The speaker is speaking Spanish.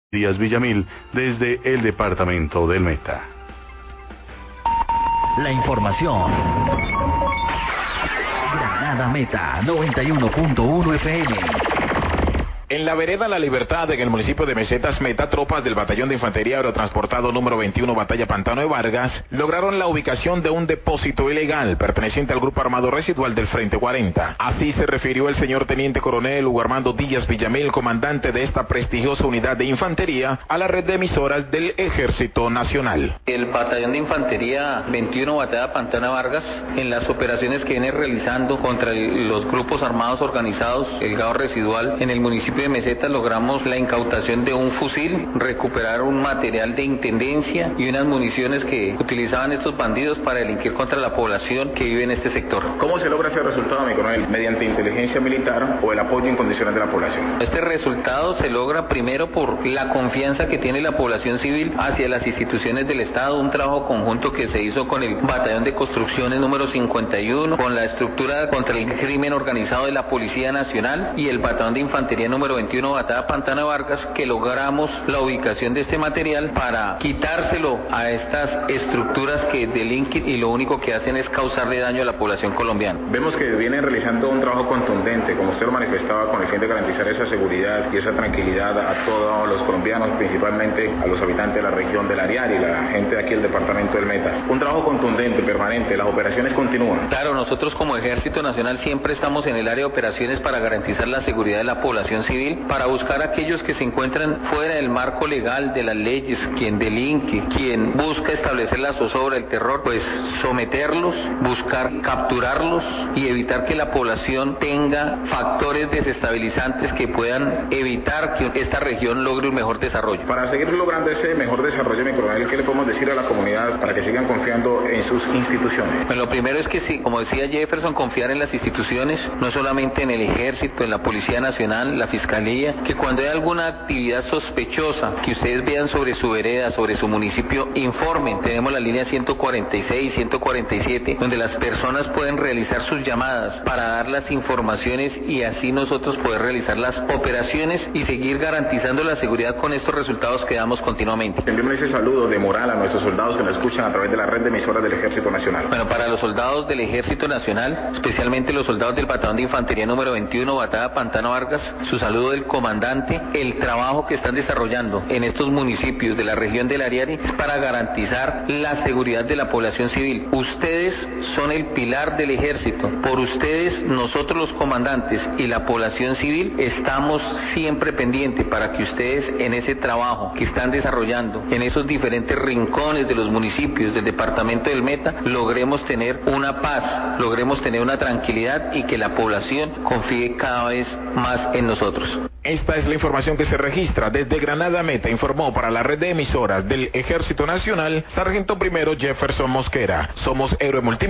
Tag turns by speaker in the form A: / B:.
A: Díaz Villamil, desde el departamento del Meta.
B: La información. Granada Meta 91.1 FM.
C: En la vereda La Libertad, en el municipio de Mesetas Meta, tropas del Batallón de Infantería Aerotransportado número 21, Batalla Pantano de Vargas, lograron la ubicación de un depósito ilegal perteneciente al Grupo Armado Residual del Frente 40. Así se refirió el señor Teniente Coronel Hugo Armando Díaz Villamil, comandante de esta prestigiosa unidad de infantería, a la red de emisoras del Ejército Nacional.
D: El Batallón de Infantería 21, Batalla Pantano de Vargas, en las operaciones que viene realizando contra los grupos armados organizados, el gado residual, en el municipio de Mesetas, logramos la incautación de un fusil, recuperar un material de intendencia y unas municiones que utilizaban estos bandidos para delinquir contra la población que vive en este sector.
C: ¿Cómo se logra ese resultado, mi coronel? ¿Mediante inteligencia militar o el apoyo incondicional de la población?
D: Este resultado se logra primero por la confianza que tiene la población civil hacia las instituciones del Estado, un trabajo conjunto que se hizo con el Batallón de Construcciones número 51, con la estructura contra el crimen organizado de la Policía Nacional y el Batallón de Infantería número 21, Batalla Pantano de Vargas, que logramos la ubicación de este material para quitárselo a estas estructuras que delinquen y lo único que hacen es causarle daño a la población colombiana.
C: Vemos que vienen realizando un trabajo contundente, como usted lo manifestaba, con el fin de garantizar esa seguridad y esa tranquilidad a todos los colombianos, principalmente a los habitantes de la región del Ariari y la gente de aquí del departamento del Meta. Un trabajo contundente, permanente, las operaciones continúan.
D: Claro, nosotros como Ejército Nacional siempre estamos en el área de operaciones para garantizar la seguridad de la población civil, para buscar a aquellos que se encuentran fuera del marco legal de las leyes, quien delinque, quien busca establecer la zozobra del terror, pues someterlos, buscar capturarlos y evitar que la población tenga factores desestabilizantes que puedan evitar que esta región logre un mejor desarrollo.
C: Para seguir logrando ese mejor desarrollo, mi coronel, ¿qué le podemos decir a la comunidad para que sigan confiando en sus instituciones?
D: Bueno, lo primero es que sí, como decía Jefferson, confiar en las instituciones, no solamente en el Ejército, en la Policía Nacional, la Fiscalía, que cuando hay alguna actividad sospechosa que ustedes vean sobre su vereda, sobre su municipio, informen. Tenemos la línea 146, 147, donde las personas pueden realizar sus llamadas para dar las informaciones y así nosotros poder realizar las operaciones y seguir garantizando la seguridad con estos resultados que damos continuamente.
C: Enviamos ese saludo de moral a nuestros soldados que nos escuchan a través de la red de emisoras del Ejército Nacional.
D: Bueno, para los soldados del Ejército Nacional, especialmente los soldados del Batallón de Infantería número 21, Batalla Pantano Vargas, su saludo del comandante, el trabajo que están desarrollando en estos municipios de la región del Ariari es para garantizar la seguridad de la población civil. Ustedes son el pilar del ejército. Por ustedes, nosotros los comandantes y la población civil estamos siempre pendientes para que ustedes en ese trabajo que están desarrollando en esos diferentes rincones de los municipios del departamento del Meta, logremos tener una paz, logremos tener una tranquilidad y que la población confíe cada vez más en nosotros.
C: Esta es la información que se registra desde Granada Meta, informó para la red de emisoras del Ejército Nacional, Sargento Primero Jefferson Mosquera. Somos Héroe Multi